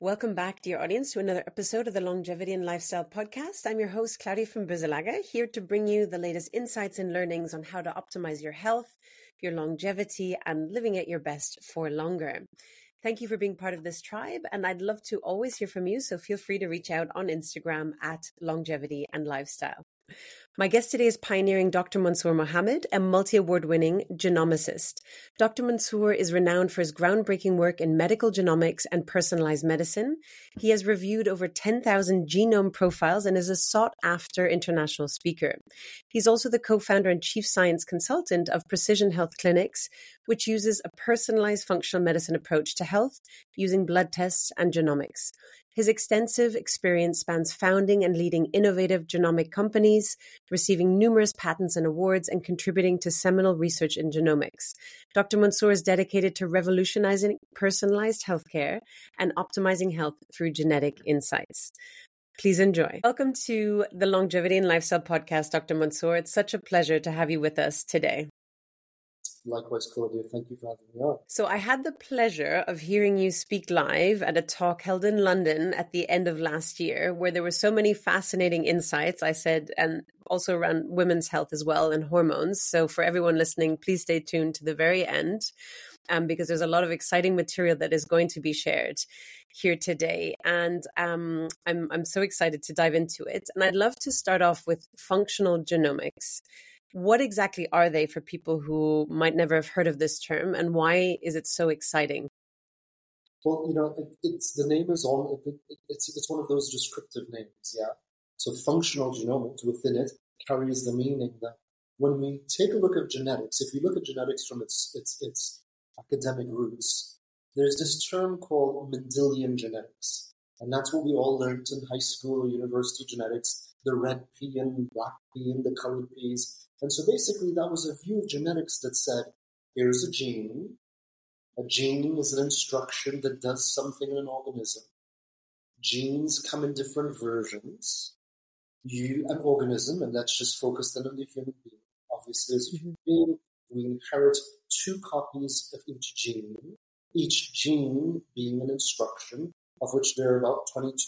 Welcome back, dear audience, to another episode of the Longevity and Lifestyle Podcast. I'm your host, Claudia from Buzelaga, here to bring you the latest insights and learnings on how to optimize your health, your longevity, and living at your best for longer. Thank you for being part of this tribe, and I'd love to always hear from you, so feel free to reach out on Instagram at Longevity and Lifestyle. My guest today is pioneering Dr. Mansoor Mohammed, a multi-award-winning genomicist. Dr. Mansoor is renowned for his groundbreaking work in medical genomics and personalized medicine. He has reviewed over 10,000 genome profiles and is a sought-after international speaker. He's also the co-founder and chief science consultant of Precision Health Clinics, which uses a personalized functional medicine approach to health using blood tests and genomics. His extensive experience spans founding and leading innovative genomic companies, receiving numerous patents and awards, and contributing to seminal research in genomics. Dr. Mansoor is dedicated to revolutionizing personalized healthcare and optimizing health through genetic insights. Please enjoy. Welcome to the Longevity and Lifestyle Podcast, Dr. Mansoor. It's such a pleasure to have you with us today. Likewise, Claudia. Thank you for having me on. So I had the pleasure of hearing you speak live at a talk held in London at the end of last year, where there were so many fascinating insights, I said, and also around women's health as well and hormones. So for everyone listening, please stay tuned to the very end, because there's a lot of exciting material that is going to be shared here today. And I'm so excited to dive into it. And I'd love to start off with functional genomics. What exactly are they for people who might never have heard of this term, and why is it so exciting? Well, it's the name is on. It's one of those descriptive names, yeah. So functional genomics within it carries the meaning that when we take a look at genetics, if you look at genetics from its academic roots, there's this term called Mendelian genetics, and that's what we all learned in high school or university genetics: the red pea and black pea and the colored peas. And so basically that was a view of genetics that said, here's a gene. A gene is an instruction that does something in an organism. Genes come in different versions. An organism, and that's just focused on the human being. Obviously, as a human being, we inherit 2 copies of each gene being an instruction, of which there are about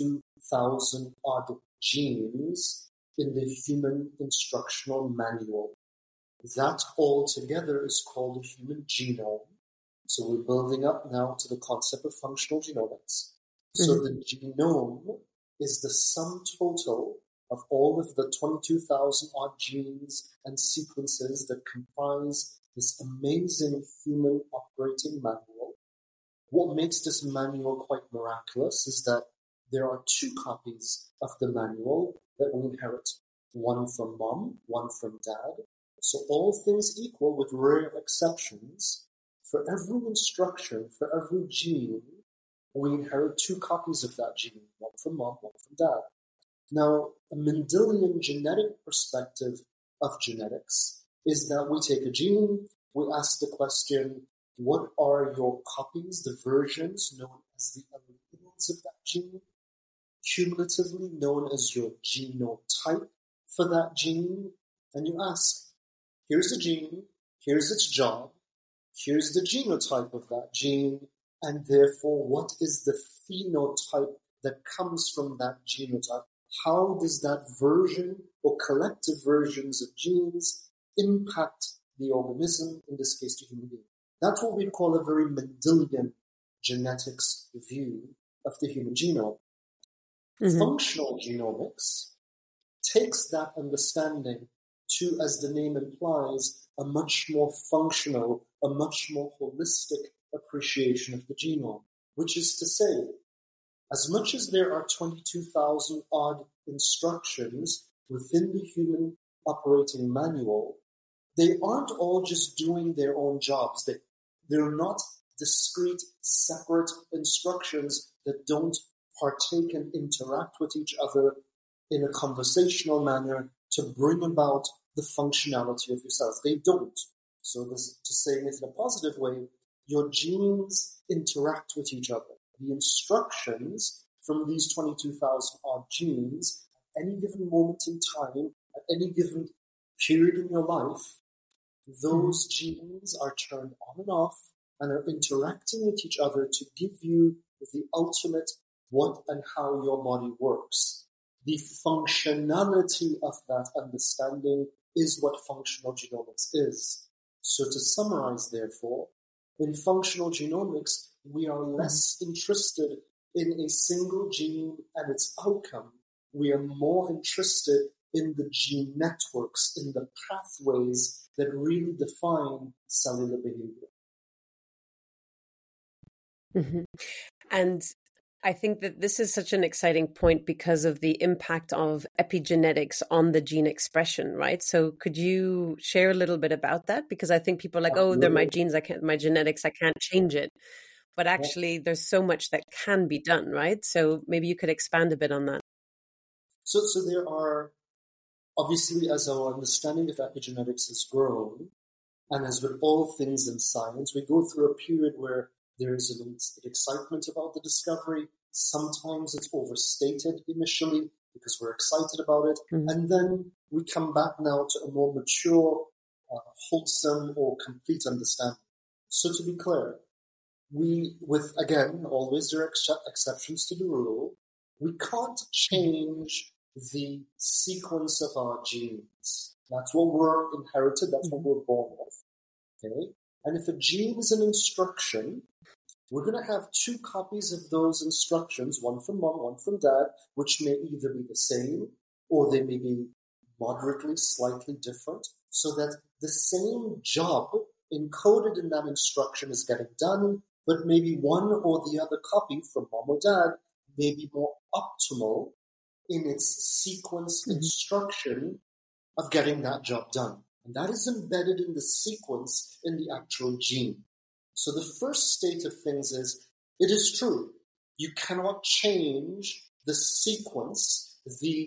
22,000 odd genes in the human instructional manual. That all together is called the human genome. So we're building up now to the concept of functional genomics. So the genome is the sum total of all of the 22,000 odd genes and sequences that comprise this amazing human operating manual. What makes this manual quite miraculous is that there are 2 copies of the manual that we inherit, one from mom, one from dad. So all things equal, with rare exceptions, for every instruction, for every gene, we inherit 2 copies of that gene, one from mom, one from dad. Now, a Mendelian genetic perspective of genetics is that we take a gene, we ask the question, what are your copies, the versions known as the alleles of that gene, cumulatively known as your genotype for that gene, and you ask, here's the gene, here's its job, here's the genotype of that gene, and therefore what is the phenotype that comes from that genotype? How does that version or collective versions of genes impact the organism, in this case the human being? That's what we call a very Mendelian genetics view of the human genome. Functional genomics takes that understanding to, as the name implies, a much more functional, a much more holistic appreciation of the genome, which is to say, as much as there are 22,000 odd instructions within the human operating manual, they aren't all just doing their own jobs. They're not discrete, separate instructions that don't partake and interact with each other in a conversational manner to bring about the functionality of your cells. They don't. So this, to say it in a positive way, your genes interact with each other. The instructions from these 22,000 odd genes at any given moment in time, at any given period in your life, those genes are turned on and off and are interacting with each other to give you the ultimate what and how your body works. The functionality of that understanding is what functional genomics is. So to summarize, therefore, in functional genomics, we are less interested in a single gene and its outcome. We are more interested in the gene networks, in the pathways that really define cellular behavior. Mm-hmm. And I think that this is such an exciting point because of the impact of epigenetics on the gene expression, right? So could you share a little bit about that? Because I think people are like, oh, they're my genes, my genetics, I can't change it. But actually, there's so much that can be done, right? So maybe you could expand a bit on that. So there are, obviously, as our understanding of epigenetics has grown, and as with all things in science, we go through a period where there is an excitement about the discovery. Sometimes it's overstated initially because we're excited about it. Mm-hmm. And then we come back now to a more mature, wholesome, or complete understanding. So to be clear, we, with, again, always there are exceptions to the rule, we can't change the sequence of our genes. That's what we're inherited, that's what we're born with. Okay? And if a gene is an instruction, we're going to have two copies of those instructions, one from mom, one from dad, which may either be the same or they may be moderately, slightly different, so that the same job encoded in that instruction is getting done, but maybe one or the other copy from mom or dad may be more optimal in its sequence instruction of getting that job done. And that is embedded in the sequence in the actual gene. So the first state of things is, it is true, you cannot change the sequence, the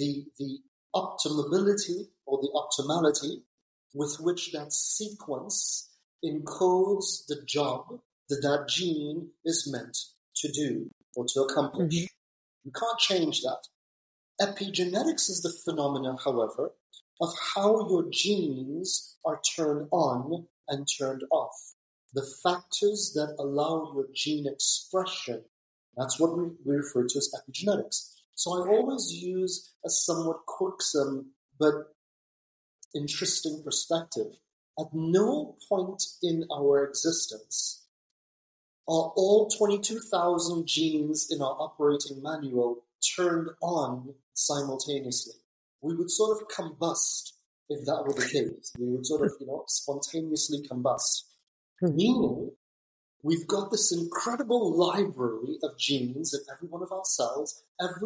optimability or the optimality with which that sequence encodes the job that gene is meant to do or to accomplish. Mm-hmm. You can't change that. Epigenetics is the phenomena, however, of how your genes are turned on and turned off. The factors that allow your gene expression, that's what we refer to as epigenetics. So I always use a somewhat quirksome but interesting perspective. At no point in our existence are all 22,000 genes in our operating manual turned on simultaneously. We would sort of combust if that were the case. We would sort of, spontaneously combust. Meaning, we've got this incredible library of genes in every one of our cells,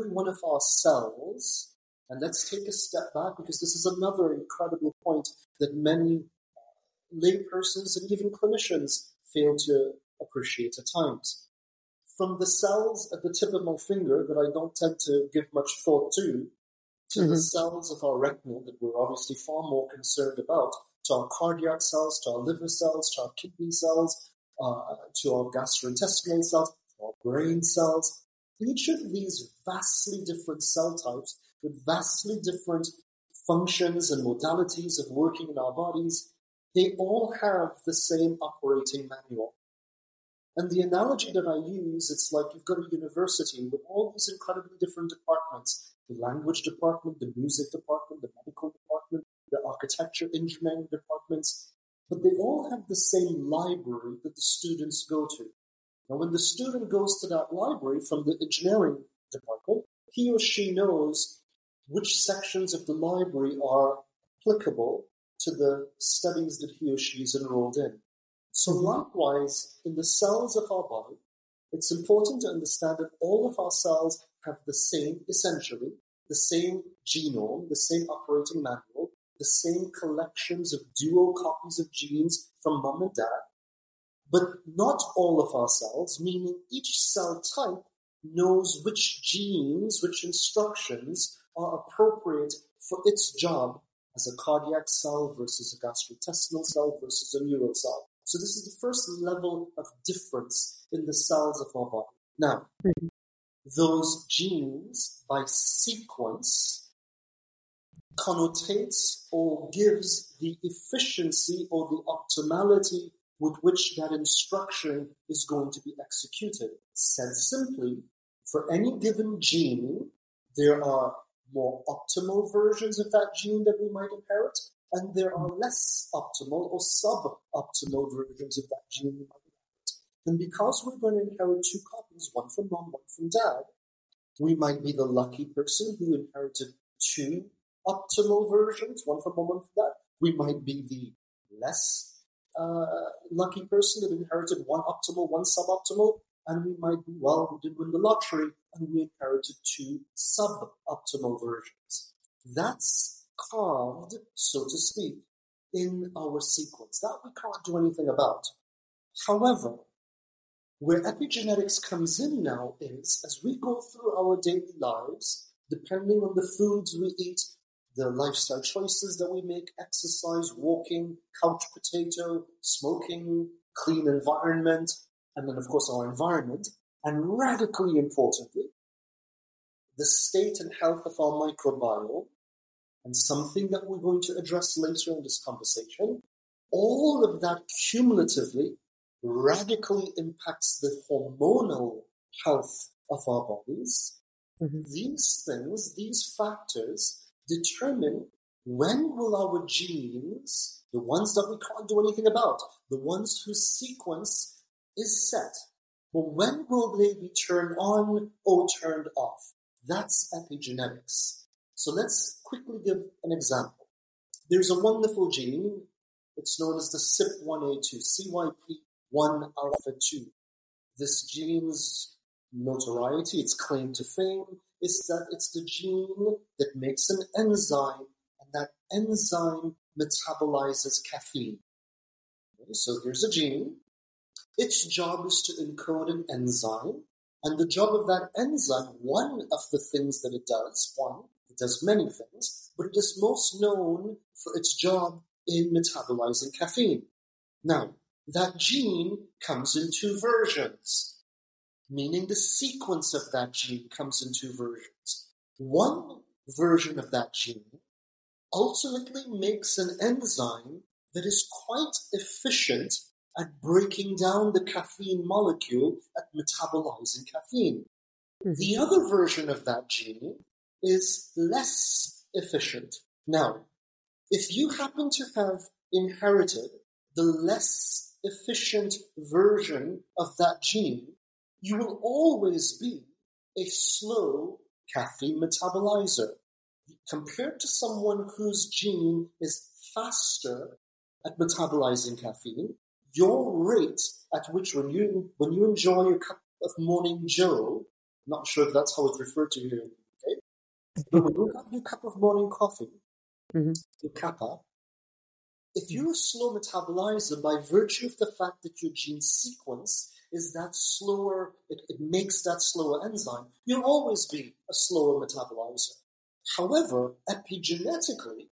and let's take a step back because this is another incredible point that many laypersons and even clinicians fail to appreciate at times. From the cells at the tip of my finger that I don't tend to give much thought to the cells of our retina that we're obviously far more concerned about, to our cardiac cells, to our liver cells, to our kidney cells, to our gastrointestinal cells, to our brain cells. Each of these vastly different cell types with vastly different functions and modalities of working in our bodies, they all have the same operating manual. And the analogy that I use, it's like you've got a university with all these incredibly different departments. The language department, the music department, the medical department, the architecture, engineering departments, but they all have the same library that the students go to. Now, when the student goes to that library from the engineering department, he or she knows which sections of the library are applicable to the studies that he or she is enrolled in. So likewise, in the cells of our body, it's important to understand that all of our cells have the same, essentially, the same genome, the same operating manual, the same collections of dual copies of genes from mom and dad. But not all of our cells, meaning each cell type knows which genes, which instructions are appropriate for its job as a cardiac cell versus a gastrointestinal cell versus a neural cell. So this is the first level of difference in the cells of our body. Now, those genes, by sequence, connotates or gives the efficiency or the optimality with which that instruction is going to be executed. Said simply, For any given gene, there are more optimal versions of that gene that we might inherit, and there are less optimal or suboptimal versions of that gene we might inherit. And because we're going to inherit two copies, one from mom, one from dad, we might be the lucky person who inherited two optimal versions, one from mom, one from dad. We might be the less lucky person that inherited one optimal, one suboptimal, and we might be, well, we did win the lottery and we inherited two suboptimal versions. That's carved, so to speak, in our sequence. That we can't do anything about. However, where epigenetics comes in now is, as we go through our daily lives, depending on the foods we eat, the lifestyle choices that we make, exercise, walking, couch potato, smoking, clean environment, and then, of course, our environment, and radically importantly, the state and health of our microbiome, and something that we're going to address later in this conversation, all of that cumulatively radically impacts the hormonal health of our bodies. Mm-hmm. These things, these factors, determine when will our genes, the ones that we can't do anything about, the ones whose sequence is set, but when will they be turned on or turned off? That's epigenetics. So let's quickly give an example. There's a wonderful gene. It's known as the CYP1A2, CYP1 alpha 2. This gene's notoriety, its claim to fame, is that it's the gene that makes an enzyme, and that enzyme metabolizes caffeine. Okay, so here's a gene. Its job is to encode an enzyme, and the job of that enzyme, one of the things that it does many things, but it is most known for its job in metabolizing caffeine. Now, that gene comes in two versions, meaning the sequence of that gene comes in two versions. One version of that gene ultimately makes an enzyme that is quite efficient at breaking down the caffeine molecule, at metabolizing caffeine. Mm-hmm. The other version of that gene is less efficient. Now, if you happen to have inherited the less efficient version of that gene, you will always be a slow caffeine metabolizer. Compared to someone whose gene is faster at metabolizing caffeine, your rate at which when you enjoy your cup of morning Joe, I'm not sure if that's how it's referred to here in the UK, but when you have your cup of morning coffee, mm-hmm. your kappa, if you're a slow metabolizer by virtue of the fact that your gene sequence is that slower, it makes that slower enzyme, you'll always be a slower metabolizer. However, epigenetically,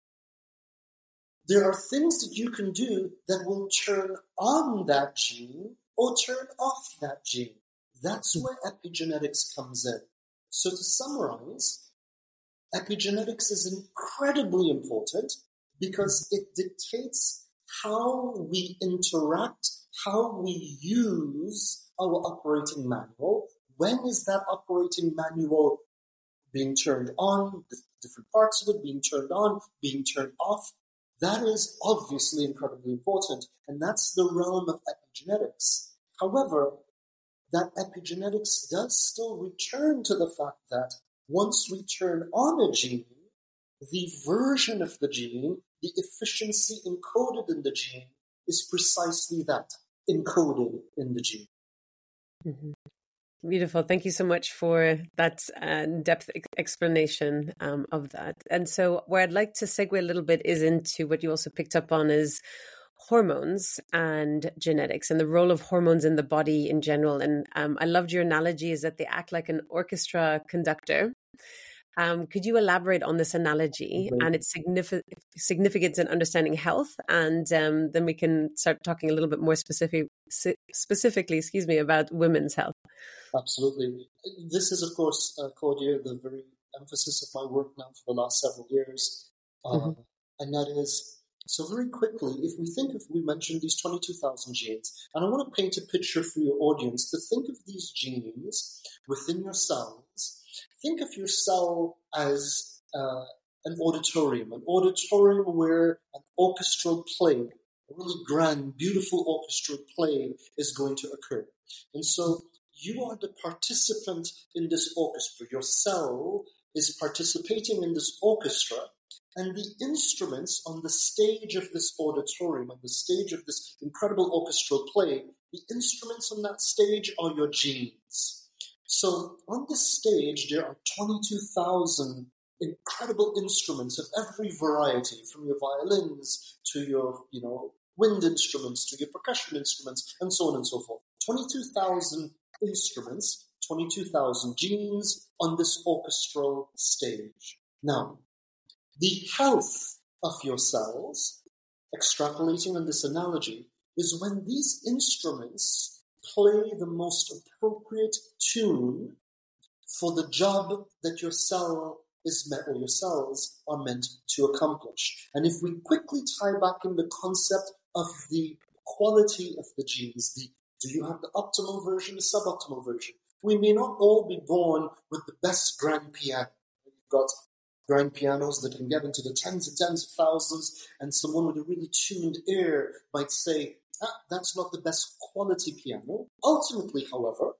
there are things that you can do that will turn on that gene or turn off that gene. That's where epigenetics comes in. So to summarize, epigenetics is incredibly important because it dictates how we interact, how we use our operating manual. When is that operating manual being turned on, the different parts of it being turned on, being turned off? That is obviously incredibly important, and that's the realm of epigenetics. However, that epigenetics does still return to the fact that once we turn on a gene, the version of the gene, the efficiency encoded in the gene, is precisely that, encoded in the gene. Mm-hmm. Beautiful. Thank you so much for that depth explanation of that. And so where I'd like to segue a little bit is into what you also picked up on is hormones and genetics and the role of hormones in the body in general. And I loved your analogy is that they act like an orchestra conductor. Could you elaborate on this analogy and its significance in understanding health? And then we can start talking a little bit more specifically, about women's health. Absolutely. This is, of course, Claudia, the very emphasis of my work now for the last several years. And that is, So very quickly, if we mentioned these 22,000 genes, and I want to paint a picture for your audience to think of these genes within your cells. Think of your cell as an auditorium where an orchestral play, a really grand, beautiful orchestral play is going to occur. And so you are the participant in this orchestra. Your cell is participating in this orchestra, and the instruments on the stage of this auditorium, on the stage of this incredible orchestral play, the instruments on that stage are your genes. So on this stage, there are 22,000 incredible instruments of every variety, from your violins to your, wind instruments to your percussion instruments, and so on and so forth. 22,000 instruments, 22,000 genes on this orchestral stage. Now, the health of your cells, extrapolating on this analogy, is when these instruments play the most appropriate tune for the job that your cell is meant, or your cells are meant to accomplish. And if we quickly tie back in the concept of the quality of the genes, do you have the optimal version, the suboptimal version? We may not all be born with the best grand piano. You've got grand pianos that can get into the tens and tens of thousands, and someone with a really tuned ear might say, that's not the best quality piano. Ultimately, however,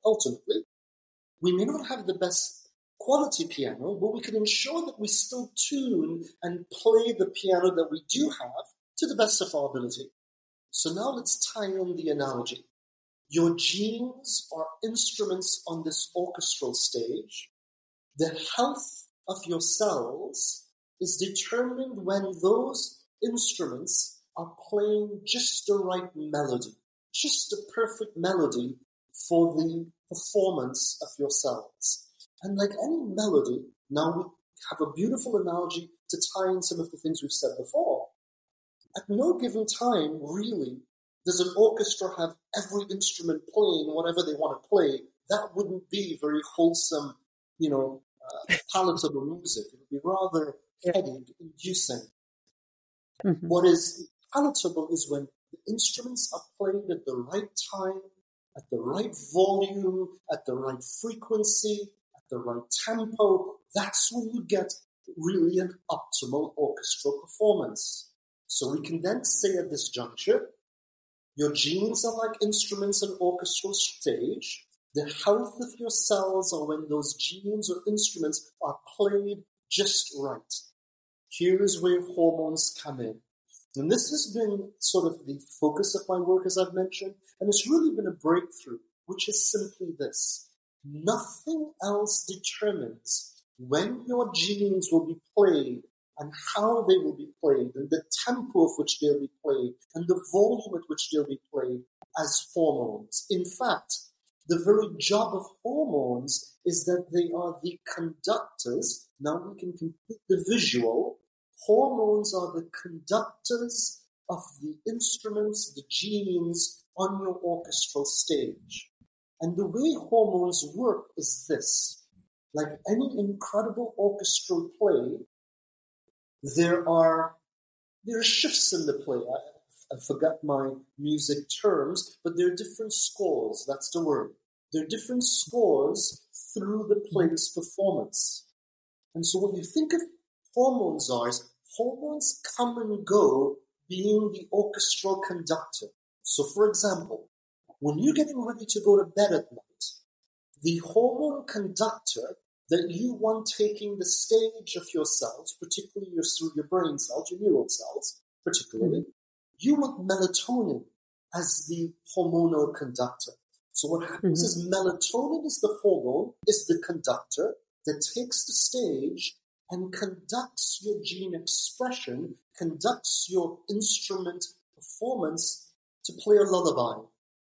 we may not have the best quality piano, but we can ensure that we still tune and play the piano that we do have to the best of our ability. So now let's tie in the analogy. Your genes are instruments on this orchestral stage. The health of your cells is determined when those instruments are playing just the right melody, just the perfect melody for the performance of your cells. And like any melody, now we have a beautiful analogy to tie in some of the things we've said before. At no given time, really, does an orchestra have every instrument playing whatever they want to play. That wouldn't be very wholesome, palatable music. It would be rather headache-inducing. Mm-hmm. What is palatable is when the instruments are played at the right time, at the right volume, at the right frequency, at the right tempo. That's when you get really an optimal orchestral performance. So we can then say at this juncture, your genes are like instruments on orchestral stage. The health of your cells are when those genes or instruments are played just right. Here is where hormones come in. And this has been sort of the focus of my work, as I've mentioned, and it's really been a breakthrough, which is simply this. Nothing else determines when your genes will be played and how they will be played, and the tempo of which they'll be played, and the volume at which they'll be played as hormones. In fact, the very job of hormones is that they are the conductors. Now we can complete the visual. Hormones are the conductors of the instruments, the genes on your orchestral stage. And the way hormones work is this. Like any incredible orchestral play, there are shifts in the play. I forgot my music terms, but there are different scores. That's the word. There are different scores through the play's performance. And so what you think of hormones are is hormones come and go being the orchestral conductor. So for example, when you're getting ready to go to bed at night, the hormone conductor that you want taking the stage of your cells, particularly through your brain cells, your neural cells, particularly, you want melatonin as the hormonal conductor. So what happens is melatonin is the hormone, is the conductor that takes the stage and conducts your gene expression, conducts your instrument performance to play a lullaby.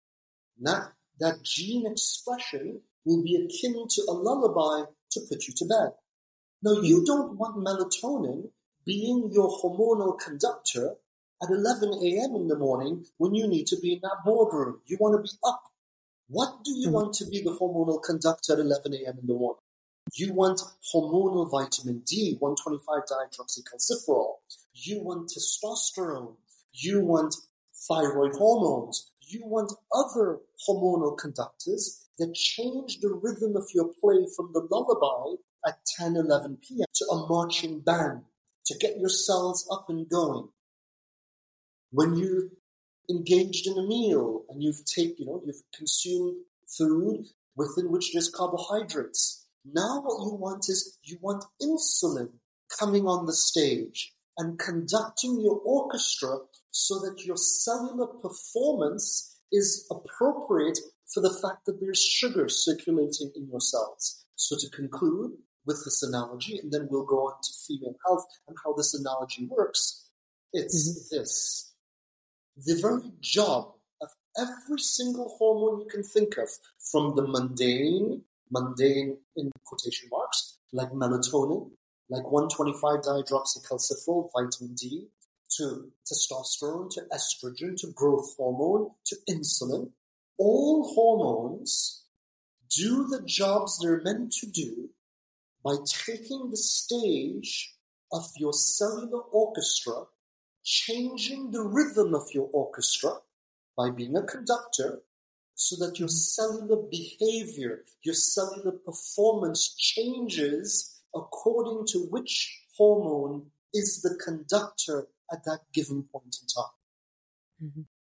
That gene expression will be akin to a lullaby to put you to bed. Now, you don't want melatonin being your hormonal conductor at 11 a.m. in the morning when you need to be in that boardroom. You want to be up. What do you want to be the hormonal conductor at 11 a.m. in the morning? You want hormonal vitamin D, 1,25-dihydroxycalciferol. You want testosterone. You want thyroid hormones. You want other hormonal conductors that change the rhythm of your play from the lullaby at 10, 11 p.m. to a marching band to get your cells up and going. When you're engaged in a meal and you've consumed food within which there's carbohydrates, now what you want is you want insulin coming on the stage and conducting your orchestra so that your cellular performance is appropriate for the fact that there's sugar circulating in your cells. So to conclude with this analogy, and then we'll go on to female health and how this analogy works, it's this. The very job of every single hormone you can think of, from the mundane in quotation marks, like melatonin, like 1,25-dihydroxycalciferol, vitamin D, to testosterone, to estrogen, to growth hormone, to insulin. All hormones do the jobs they're meant to do by taking the stage of your cellular orchestra, changing the rhythm of your orchestra by being a conductor, so that your cellular behavior, your cellular performance changes according to which hormone is the conductor at that given point in time. Mm-hmm.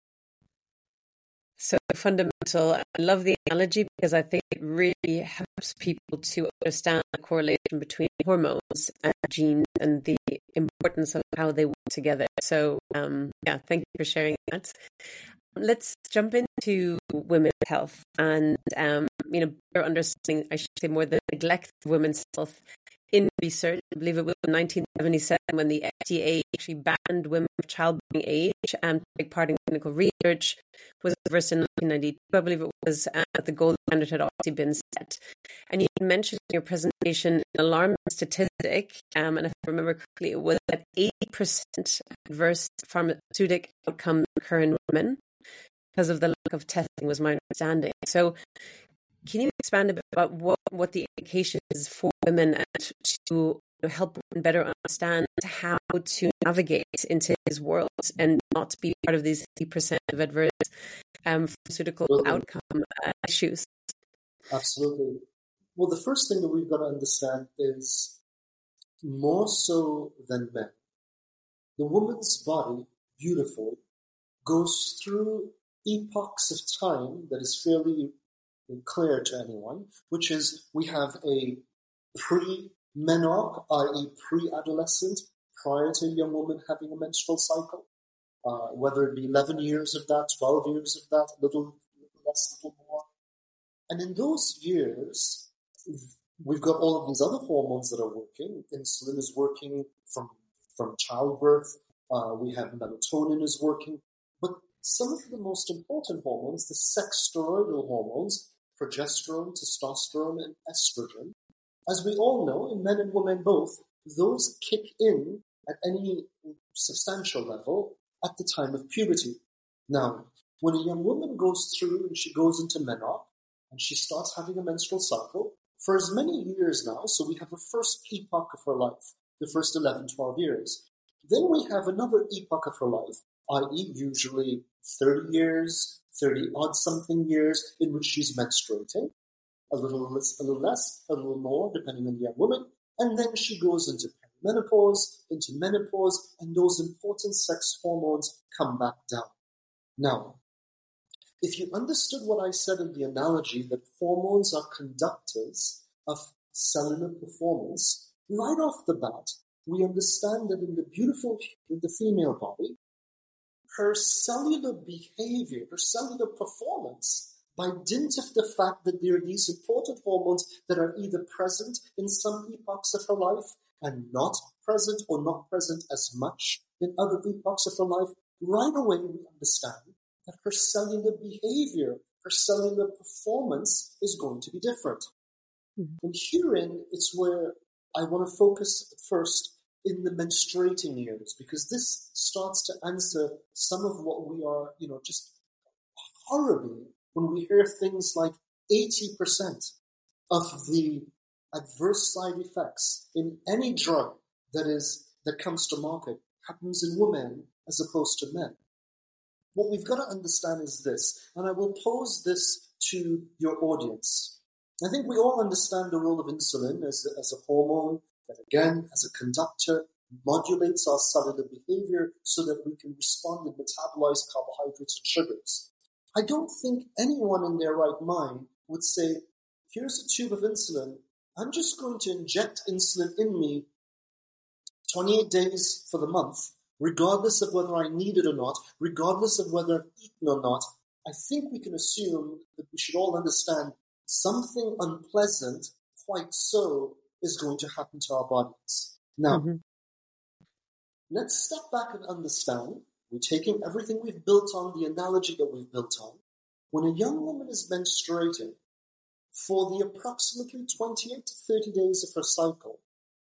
So fundamental. I love the analogy because I think it really helps people to understand the correlation between hormones and genes and the importance of how they work together. So thank you for sharing that. Let's jump into women's health and, better understanding, I should say, more the neglect of women's health in research. I believe it was in 1977 when the FDA actually banned women of childbearing age and take part in clinical research. Was reversed in 1992. I believe it was the gold standard had already been set. And you mentioned in your presentation an alarming statistic, and if I remember correctly, it was that 80% adverse pharmaceutic outcomes occur in women because of the lack of testing, was my understanding. So can you expand a bit about what the indication is for women and to help women better understand how to navigate into these worlds and not be part of these 80% of adverse pharmaceutical outcome issues? Absolutely. Well, the first thing that we've got to understand is, more so than men, the woman's body, beautiful, goes through epochs of time that is fairly clear to anyone, which is we have a pre-menarche, i.e. pre-adolescent, prior to a young woman having a menstrual cycle, whether it be 11 years of that, 12 years of that, a little less, a little more. And in those years, we've got all of these other hormones that are working. Insulin is working from childbirth. We have melatonin is working. But some of the most important hormones, the sex steroidal hormones, progesterone, testosterone, and estrogen, as we all know, in men and women both, those kick in at any substantial level at the time of puberty. Now, when a young woman goes through and she goes into menarche and she starts having a menstrual cycle, for as many years now, so we have a first epoch of her life, the first 11, 12 years. Then we have another epoch of her life, i.e. usually 30 years, 30-odd something years in which she's menstruating, a little less, a little more, depending on the young woman, and then she goes into perimenopause, into menopause, and those important sex hormones come back down. Now, if you understood what I said in the analogy that hormones are conductors of cellular performance, right off the bat, we understand that in the female body, her cellular behavior, her cellular performance, by dint of the fact that there are these important hormones that are either present in some epochs of her life and not present or not present as much in other epochs of her life, right away we understand that her cellular behavior, her cellular performance is going to be different. Mm-hmm. And herein it's where I want to focus first in the menstruating years, because this starts to answer some of what we are, just horribly when we hear things like 80% of the adverse side effects in any drug that comes to market happens in women as opposed to men. What we've got to understand is this, and I will pose this to your audience. I think we all understand the role of insulin as a hormone that, again, as a conductor, modulates our cellular behavior so that we can respond and metabolize carbohydrates and sugars. I don't think anyone in their right mind would say, here's a tube of insulin, I'm just going to inject insulin in me 28 days for the month, regardless of whether I need it or not, regardless of whether I've eaten or not. I think we can assume that we should all understand something unpleasant, quite so, is going to happen to our bodies. Now, let's step back and understand. We're taking everything we've built on, the analogy that we've built on. When a young woman is menstruating, for the approximately 28 to 30 days of her cycle,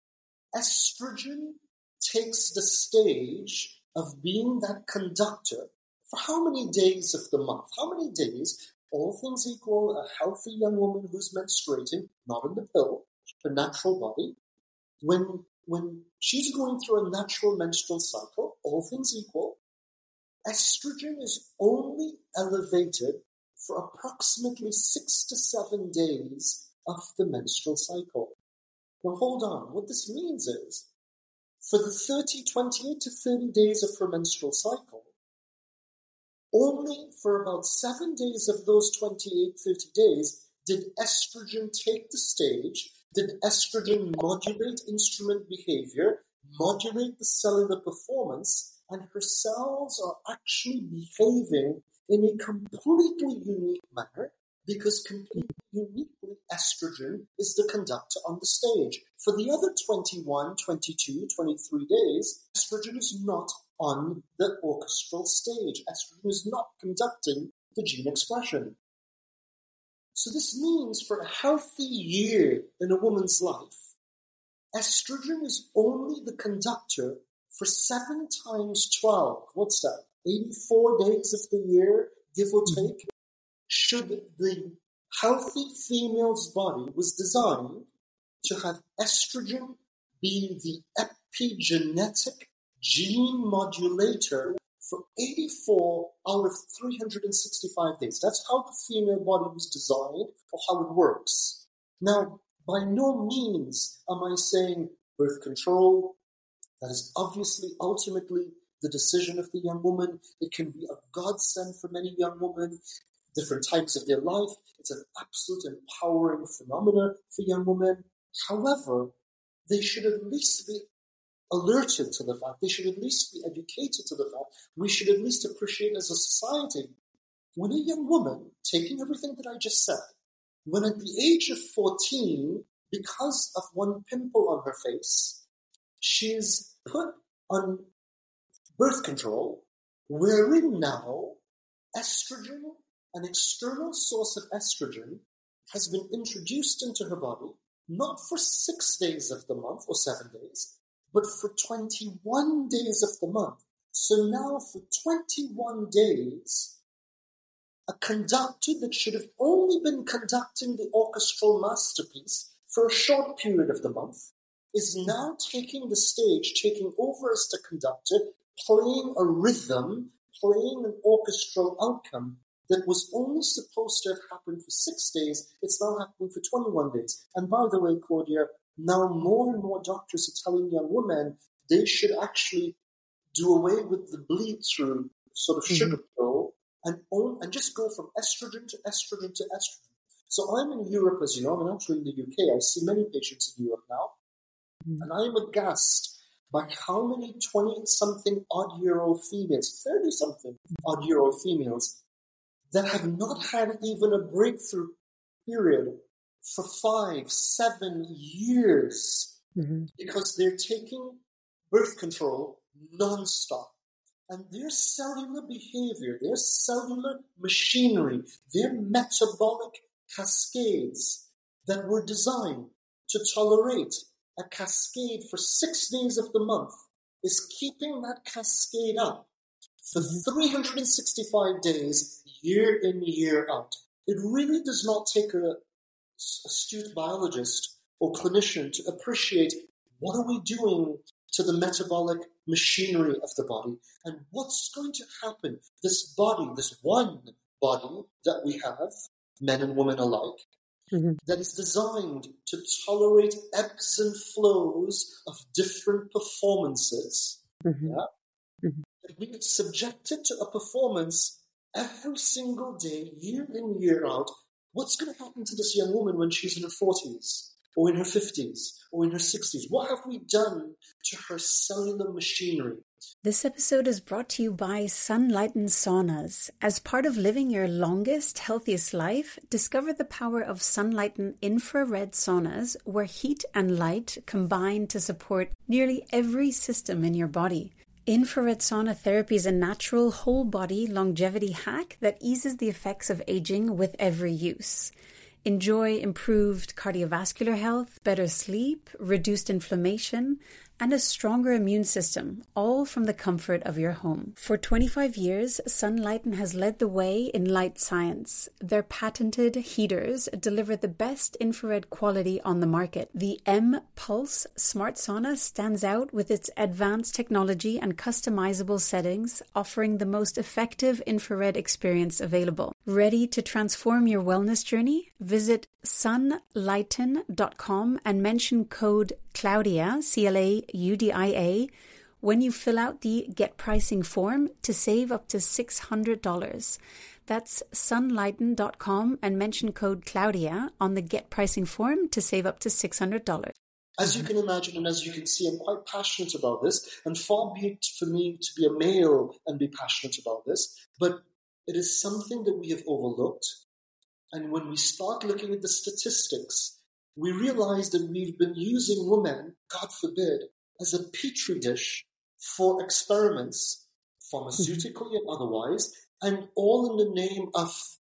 estrogen takes the stage of being that conductor for how many days of the month? How many days, all things equal, a healthy young woman who's menstruating, not in the pill, her natural body, when she's going through a natural menstrual cycle, all things equal, estrogen is only elevated for approximately 6 to 7 days of the menstrual cycle. Now hold on, what this means is, for the 28 to 30 days of her menstrual cycle, only for about 7 days of those 28, 30 days did estrogen take the stage, did estrogen modulate instrument behavior, modulate the cellular performance, and her cells are actually behaving in a completely unique manner because completely uniquely estrogen is the conductor on the stage. For the other 21, 22, 23 days, estrogen is not on the orchestral stage. Estrogen is not conducting the gene expression. So this means for a healthy year in a woman's life, estrogen is only the conductor for 7 times 12. What's that? 84 days of the year, give or take. Should the healthy female's body was designed to have estrogen be the epigenetic gene modulator for 84 out of 365 days. That's how the female body was designed or how it works. Now, by no means am I saying birth control. That is obviously ultimately the decision of the young woman. It can be a godsend for many young women, different times of their life. It's an absolute empowering phenomenon for young women. However, they should at least be alerted to the fact, they should at least be educated to the fact, we should at least appreciate as a society, when a young woman, taking everything that I just said, when at the age of 14, because of one pimple on her face, she's put on birth control, wherein now estrogen, an external source of estrogen, has been introduced into her body, not for 6 days of the month or 7 days, but for 21 days of the month. So now for 21 days, a conductor that should have only been conducting the orchestral masterpiece for a short period of the month is now taking the stage, taking over as the conductor, playing a rhythm, playing an orchestral outcome that was only supposed to have happened for 6 days. It's now happening for 21 days. And by the way, Claudia, now more and more doctors are telling young women they should actually do away with the bleed-through sort of sugar pill and just go from estrogen to estrogen to estrogen. So I'm in Europe, as you know, I'm actually in the UK. I see many patients in Europe now. And I am aghast by how many 20-something odd-year-old females, 30-something odd-year-old females, that have not had even a breakthrough period for 5, 7 years because they're taking birth control non-stop. And their cellular behavior, their cellular machinery, their metabolic cascades that were designed to tolerate a cascade for 6 days of the month is keeping that cascade up for 365 days, year in, year out. It really does not take an astute biologist or clinician to appreciate what are we doing to the metabolic machinery of the body and what's going to happen. This body, this one body that we have, men and women alike, that is designed to tolerate ebbs and flows of different performances. We get subjected to a performance every single day, year in, year out. What's going to happen to this young woman when she's in her 40s or in her 50s or in her 60s? What have we done to her cellular machinery? This episode is brought to you by Sunlighten Saunas. As part of living your longest, healthiest life, discover the power of Sunlighten infrared saunas, where heat and light combine to support nearly every system in your body. Infrared sauna therapy is a natural whole-body longevity hack that eases the effects of aging with every use. Enjoy improved cardiovascular health, better sleep, reduced inflammation, and a stronger immune system, all from the comfort of your home. For 25 years, Sunlighten has led the way in light science. Their patented heaters deliver the best infrared quality on the market. The M-Pulse Smart Sauna stands out with its advanced technology and customizable settings, offering the most effective infrared experience available. Ready to transform your wellness journey? Visit sunlighten.com and mention code Claudia, CLAUDIA, when you fill out the Get Pricing form to save up to $600. That's sunlighten.com and mention code Claudia on the Get Pricing form to save up to $600. As you can imagine and as you can see, I'm quite passionate about this, and far be it for me to be a male and be passionate about this, but it is something that we have overlooked. And when we start looking at the statistics, we realize that we've been using women, God forbid, as a petri dish for experiments, pharmaceutically and otherwise, and all in the name of,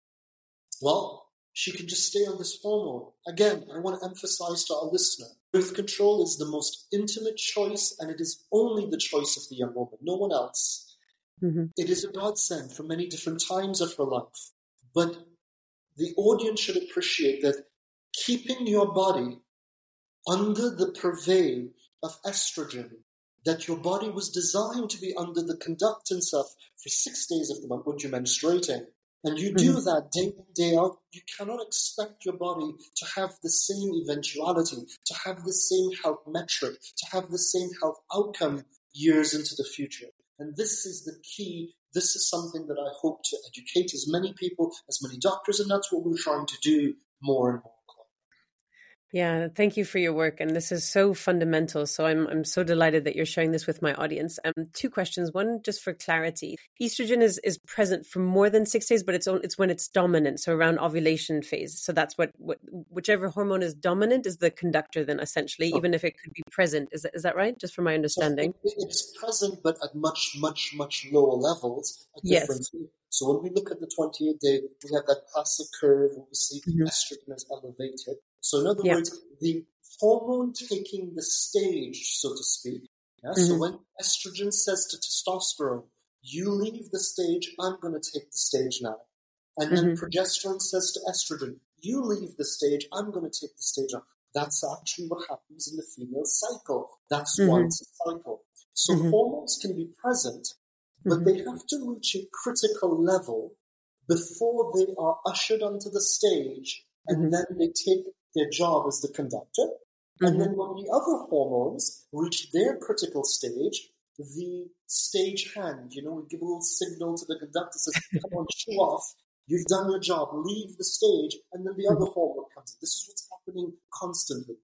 well, she can just stay on this hormone. Again, I want to emphasize to our listener, birth control is the most intimate choice, and it is only the choice of the young woman, no one else. It is a godsend for many different times of her life. But the audience should appreciate that keeping your body under the purvey of estrogen, that your body was designed to be under the conductance of for 6 days of the month when you're menstruating, and you do that day in, day out, you cannot expect your body to have the same eventuality, to have the same health metric, to have the same health outcome years into the future. And this is the key. This is something that I hope to educate as many people, as many doctors, and that's what we're trying to do more and more. Yeah, thank you for your work. And this is so fundamental. So I'm so delighted that you're sharing this with my audience. Two questions. One, just for clarity. Estrogen is present for more than 6 days, but it's when it's dominant, so around ovulation phase. So that's what whichever hormone is dominant is the conductor then, essentially, even if it could be present. Is that right? Just from my understanding. So it's present, but at much, much, much lower levels. Yes. So when we look at the 28-day, we have that classic curve where we see estrogen is elevated. So in other words, the hormone taking the stage, so to speak. Yeah? So when estrogen says to testosterone, you leave the stage, I'm going to take the stage now. And then progesterone says to estrogen, you leave the stage, I'm going to take the stage now. That's actually what happens in the female cycle. That's once a cycle. So hormones can be present, but they have to reach a critical level before they are ushered onto the stage, and then they take their job as the conductor. And then when the other hormones reach their critical stage, the stage hand, we give a little signal to the conductor, says, come on, show off, you've done your job, leave the stage, and then the other hormone comes in. This is what's happening constantly,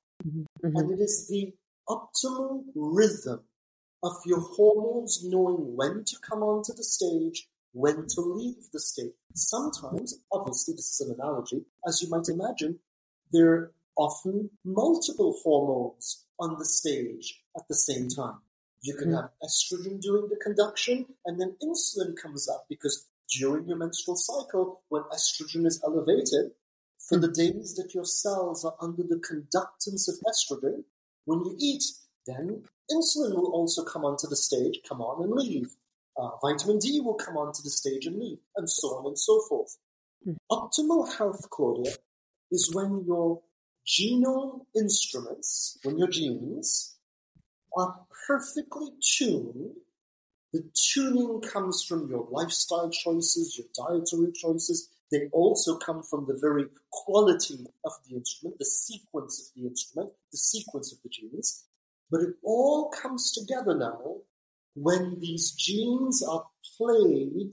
And it is the optimal rhythm of your hormones knowing when to come onto the stage, when to leave the stage. Sometimes, obviously, this is an analogy, as you might imagine, there are often multiple hormones on the stage at the same time. You can have estrogen doing the conduction, and then insulin comes up, because during your menstrual cycle, when estrogen is elevated, for the days that your cells are under the conductance of estrogen, when you eat, then insulin will also come onto the stage, come on and leave. Vitamin D will come onto the stage and leave, and so on and so forth. Optimal health, Claudia, is when your genome instruments, when your genes are perfectly tuned, the tuning comes from your lifestyle choices, your dietary choices. They also come from the very quality of the instrument, the sequence of the instrument, the sequence of the genes. But it all comes together now when these genes are played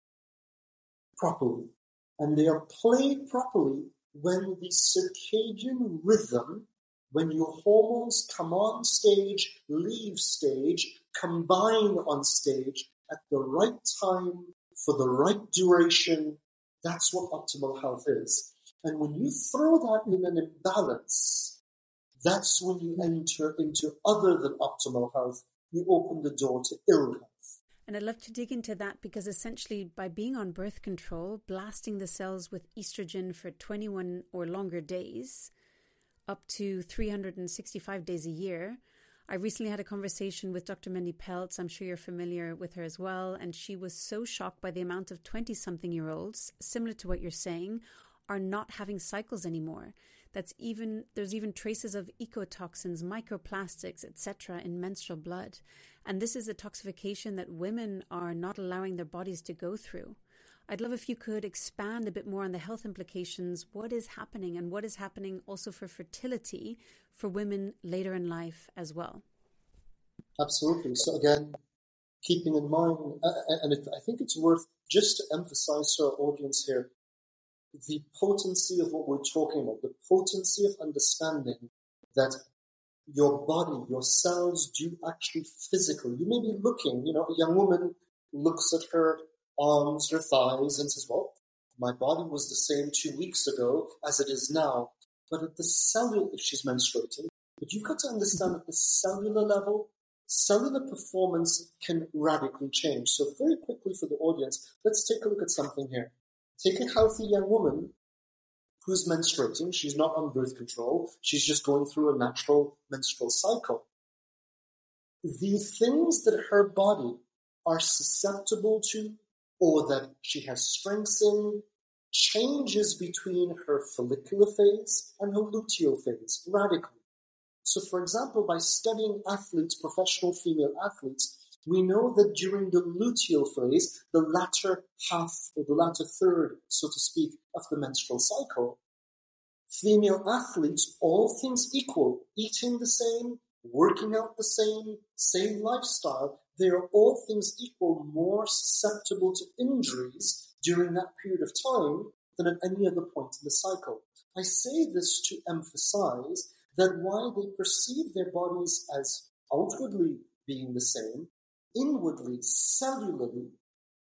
properly. And they are played properly when the circadian rhythm, when your hormones come on stage, leave stage, combine on stage at the right time for the right duration, that's what optimal health is. And when you throw that in an imbalance, that's when you enter into other than optimal health. You open the door to ill health. And I'd love to dig into that because essentially by being on birth control, blasting the cells with estrogen for 21 or longer days, up to 365 days a year. I recently had a conversation with Dr. Mandy Peltz. I'm sure you're familiar with her as well. And she was so shocked by the amount of 20-something-year-olds, similar to what you're saying, are not having cycles anymore. There's even traces of ecotoxins, microplastics, etc. in menstrual blood. And this is a toxification that women are not allowing their bodies to go through. I'd love if you could expand a bit more on the health implications, what is happening and what is happening also for fertility for women later in life as well. Absolutely. So again, keeping in mind, I think it's worth just to emphasize to our audience here, the potency of what we're talking about, the potency of understanding that your body, your cells do actually physically. You may be looking, a young woman looks at her arms, her thighs, and says, well, my body was the same 2 weeks ago as it is now. But at the cellular, if she's menstruating, but you've got to understand at the cellular level, cellular performance can radically change. So very quickly for the audience, let's take a look at something here. Take a healthy young woman who's menstruating. She's not on birth control. She's just going through a natural menstrual cycle. The things that her body are susceptible to or that she has strengths in changes between her follicular phase and her luteal phase radically. So, for example, by studying athletes, professional female athletes, we know that during the luteal phase, the latter half or the latter third, so to speak, of the menstrual cycle, female athletes, all things equal, eating the same, working out the same lifestyle, they are all things equal more susceptible to injuries during that period of time than at any other point in the cycle. I say this to emphasize that while they perceive their bodies as outwardly being the same, inwardly, cellularly,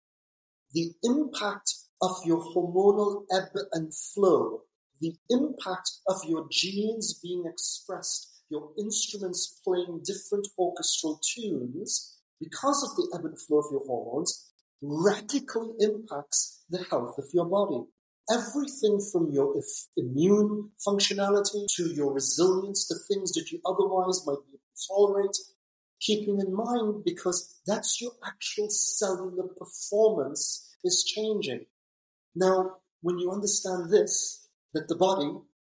the impact of your hormonal ebb and flow, the impact of your genes being expressed, your instruments playing different orchestral tunes, because of the ebb and flow of your hormones, radically impacts the health of your body. Everything from your immune functionality to your resilience to things that you otherwise might be able to tolerate, keeping in mind because that's your actual cellular performance is changing. Now, when you understand this, that the body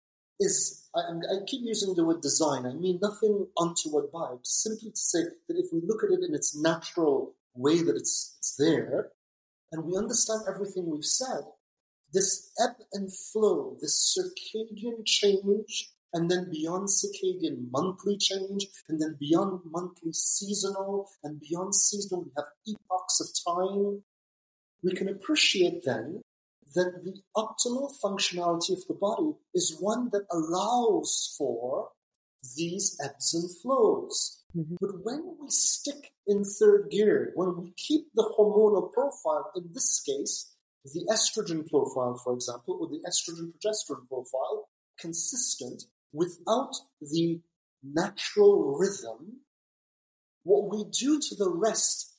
is, I keep using the word design, I mean nothing untoward by it, simply to say that if we look at it in its natural way that it's there, and we understand everything we've said, this ebb and flow, this circadian change, and then beyond circadian monthly change, and then beyond monthly seasonal, and beyond seasonal we have epochs of time, we can appreciate then that the optimal functionality of the body is one that allows for these ebbs and flows. Mm-hmm. But when we stick in third gear, when we keep the hormonal profile, in this case, the estrogen profile, for example, or the estrogen-progesterone profile, consistent without the natural rhythm, what we do to the rest,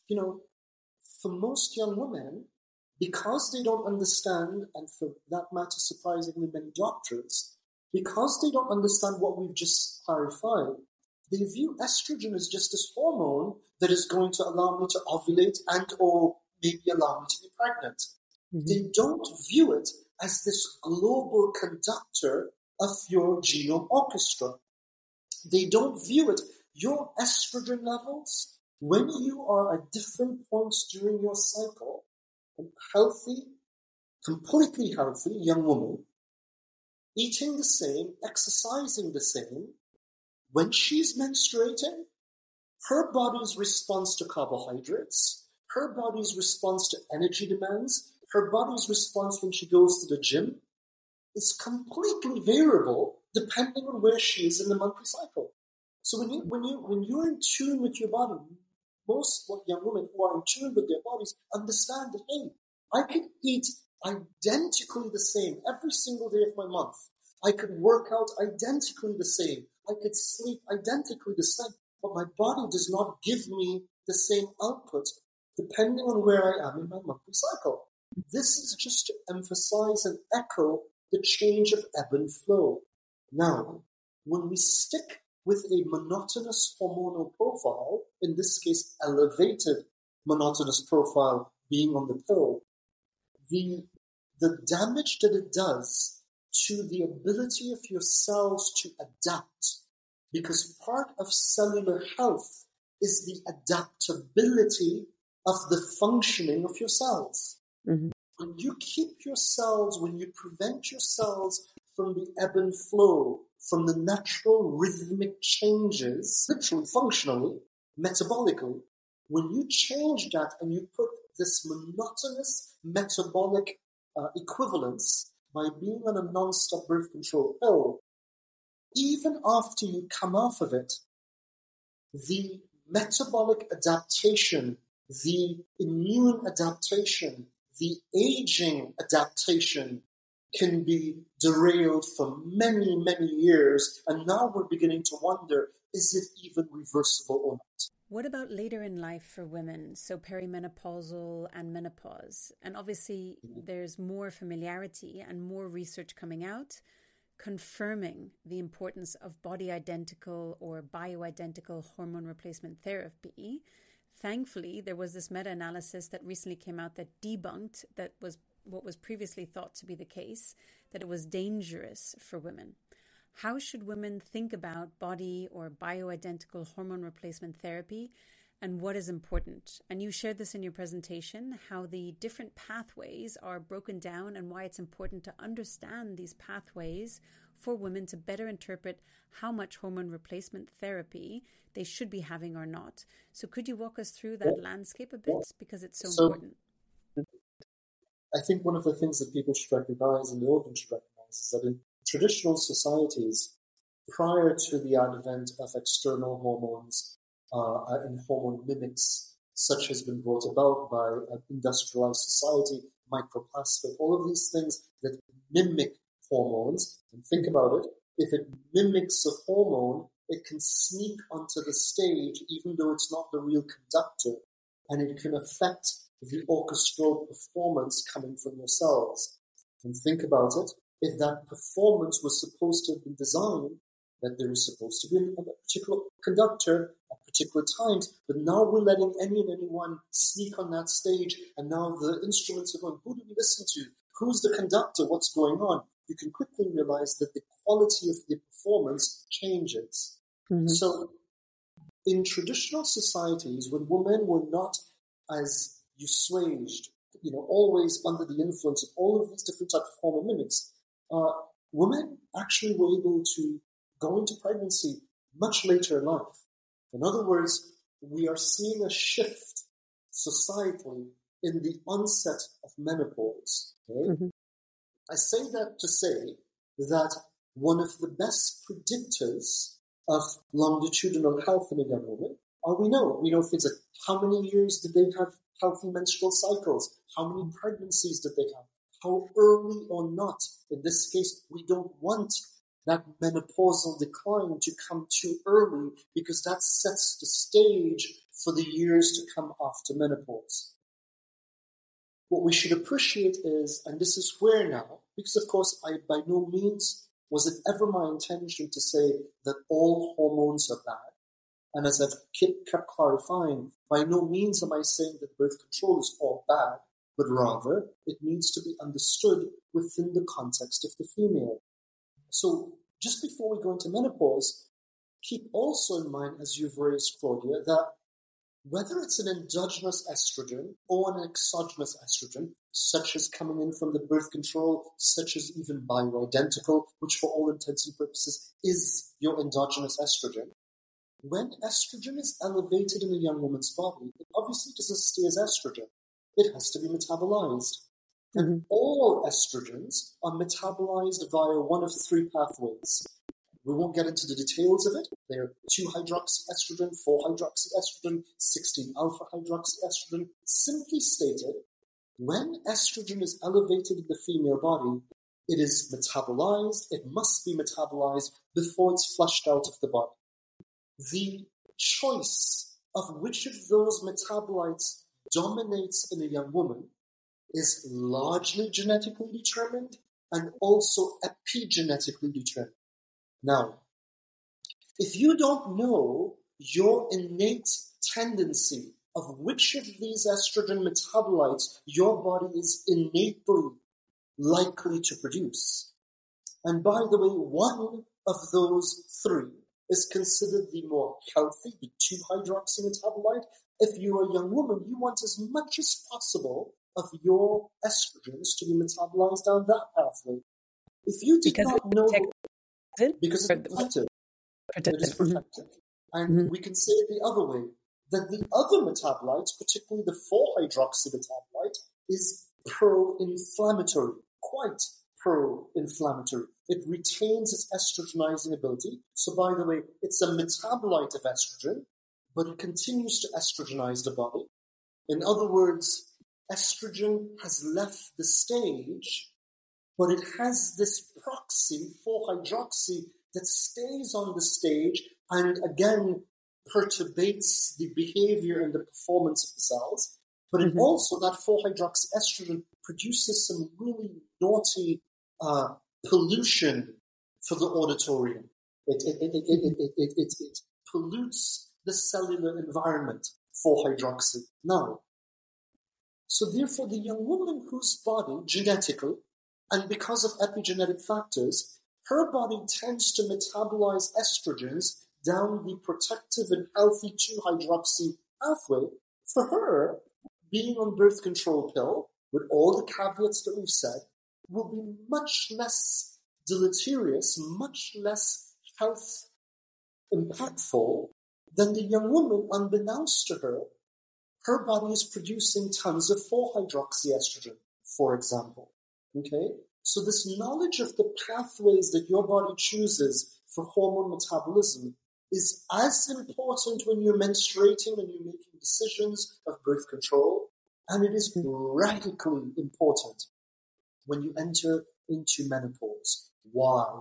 for most young women, because they don't understand, and for that matter, surprisingly many doctors, because they don't understand what we've just clarified, they view estrogen as just this hormone that is going to allow me to ovulate and or maybe allow me to be pregnant. Mm-hmm. They don't view it as this global conductor of your genome orchestra. They don't view it. Your estrogen levels, when you are at different points during your cycle, a healthy, completely healthy young woman, eating the same, exercising the same, when she's menstruating, her body's response to carbohydrates, her body's response to energy demands, her body's response when she goes to the gym is completely variable depending on where she is in the monthly cycle. So when you're in tune with your body, most young women who are in tune with their bodies understand that, hey, I could eat identically the same every single day of my month. I could work out identically the same. I could sleep identically the same. But my body does not give me the same output depending on where I am in my monthly cycle. This is just to emphasize and echo the change of ebb and flow. Now, when we stick with a monotonous hormonal profile, in this case, elevated monotonous profile being on the pill, the damage that it does to the ability of your cells to adapt, because part of cellular health is the adaptability of the functioning of your cells. Mm-hmm. When you keep your cells, when you prevent your cells from the ebb and flow, from the natural rhythmic changes, literally, functionally, metabolically, when you change that and you put this monotonous metabolic equivalence by being on a non-stop birth control pill, even after you come off of it, the metabolic adaptation, the immune adaptation, the aging adaptation can be derailed for many, many years. And now we're beginning to wonder, is it even reversible or not? What about later in life for women? So perimenopausal and menopause. And obviously there's more familiarity and more research coming out confirming the importance of body identical or bioidentical hormone replacement therapy. Thankfully, there was this meta-analysis that recently came out that debunked that was what was previously thought to be the case, that it was dangerous for women. How should women think about body or bioidentical hormone replacement therapy, and what is important? And you shared this in your presentation, how the different pathways are broken down and why it's important to understand these pathways for women to better interpret how much hormone replacement therapy they should be having or not. So could you walk us through that landscape a bit, because it's so important? I think one of the things that people should recognize and the audience should recognize is that in traditional societies, prior to the advent of external hormones and hormone mimics, such has been brought about by an industrialized society, microplastic, all of these things that mimic hormones. And think about it, if it mimics a hormone, it can sneak onto the stage even though it's not the real conductor, and it can affect the orchestral performance coming from your cells. And think about it, if that performance was supposed to have been designed, that there was supposed to be a particular conductor at particular times, but now we're letting any and anyone sneak on that stage, and now the instruments are going, who do we listen to? Who's the conductor? What's going on? You can quickly realize that the quality of the performance changes. Mm-hmm. So in traditional societies, when women were not as assuaged, always under the influence of all of these different types of hormone mimics, women actually were able to go into pregnancy much later in life. In other words, we are seeing a shift societally in the onset of menopause. Okay? Mm-hmm. I say that to say that one of the best predictors of longitudinal health in a young woman we know things like how many years did they have healthy menstrual cycles, how many pregnancies did they have, how early or not. In this case, we don't want that menopausal decline to come too early, because that sets the stage for the years to come after menopause. What we should appreciate is, and this is where now, because of course I by no means was it ever my intention to say that all hormones are bad. And as I've kept clarifying, by no means am I saying that birth control is all bad, but rather it needs to be understood within the context of the female. So just before we go into menopause, keep also in mind, as you've raised, Claudia, that whether it's an endogenous estrogen or an exogenous estrogen, such as coming in from the birth control, such as even bioidentical, which for all intents and purposes is your endogenous estrogen, when estrogen is elevated in a young woman's body, it obviously doesn't stay as estrogen. It has to be metabolized. And all estrogens are metabolized via one of three pathways. We won't get into the details of it. They're 2-hydroxyestrogen, 4-hydroxyestrogen, 16-alpha-hydroxyestrogen. Simply stated, when estrogen is elevated in the female body, it is metabolized. It must be metabolized before it's flushed out of the body. The choice of which of those metabolites dominates in a young woman is largely genetically determined and also epigenetically determined. Now, if you don't know your innate tendency of which of these estrogen metabolites your body is innately likely to produce, and by the way, one of those three is considered the more healthy, the 2-hydroxy metabolite. If you're a young woman, you want as much as possible of your estrogens to be metabolized down that pathway. If you did not know, because it's protected. It is protected. And we can say it the other way, that the other metabolites, particularly the 4-hydroxy metabolite, is pro-inflammatory, quite pro-inflammatory. It retains its estrogenizing ability. So, by the way, it's a metabolite of estrogen, but it continues to estrogenize the body. In other words, estrogen has left the stage, but it has this proxy, 4-hydroxy, that stays on the stage and again perturbates the behavior and the performance of the cells. But it also, that 4-hydroxy estrogen produces some really naughty pollution for the auditorium. It pollutes the cellular environment, 4-hydroxy. Now, so therefore the young woman whose body genetically, and because of epigenetic factors, her body tends to metabolize estrogens down the protective and healthy 2-hydroxy pathway. For her, being on birth control pill, with all the caveats that we've said, will be much less deleterious, much less health impactful than the young woman, unbeknownst to her. Her body is producing tons of 4-hydroxyestrogen, for example. Okay? So this knowledge of the pathways that your body chooses for hormone metabolism is as important when you're menstruating and you're making decisions of birth control, and it is radically important when you enter into menopause. Why?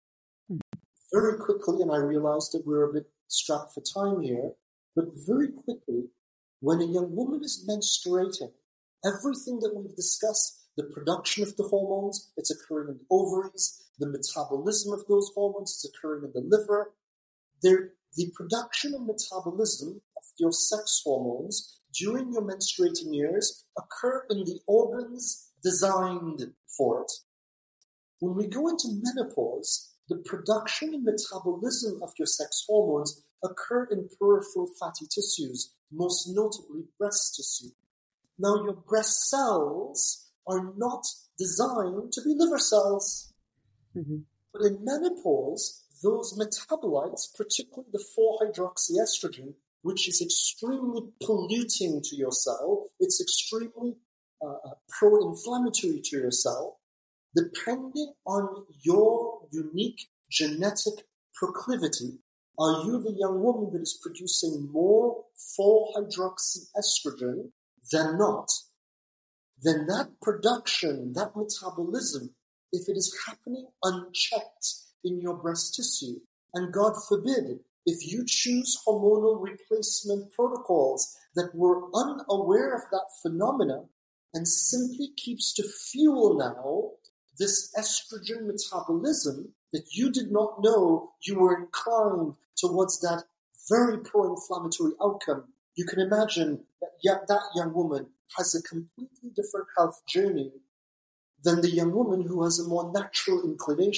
Very quickly, and I realize that we're a bit strapped for time here, but very quickly, when a young woman is menstruating, everything that we've discussed, the production of the hormones, it's occurring in the ovaries, the metabolism of those hormones, it's occurring in the liver. The production and metabolism of your sex hormones during your menstruating years occur in the organs designed for it. When we go into menopause, the production and metabolism of your sex hormones occur in peripheral fatty tissues, most notably breast tissue. Now, your breast cells are not designed to be liver cells. But in menopause, those metabolites, particularly the 4-hydroxyestrogen, which is extremely polluting to your cell, it's extremely pro-inflammatory to your cell, depending on your unique genetic proclivity. Are you the young woman that is producing more 4-hydroxyestrogen than not? Then that production, that metabolism, if it is happening unchecked in your breast tissue, and God forbid, if you choose hormonal replacement protocols that were unaware of that phenomena and simply keeps to fuel now this estrogen metabolism that you did not know you were inclined towards that very pro-inflammatory outcome, you can imagine that that young woman has a completely different health journey than the young woman who has a more natural inclination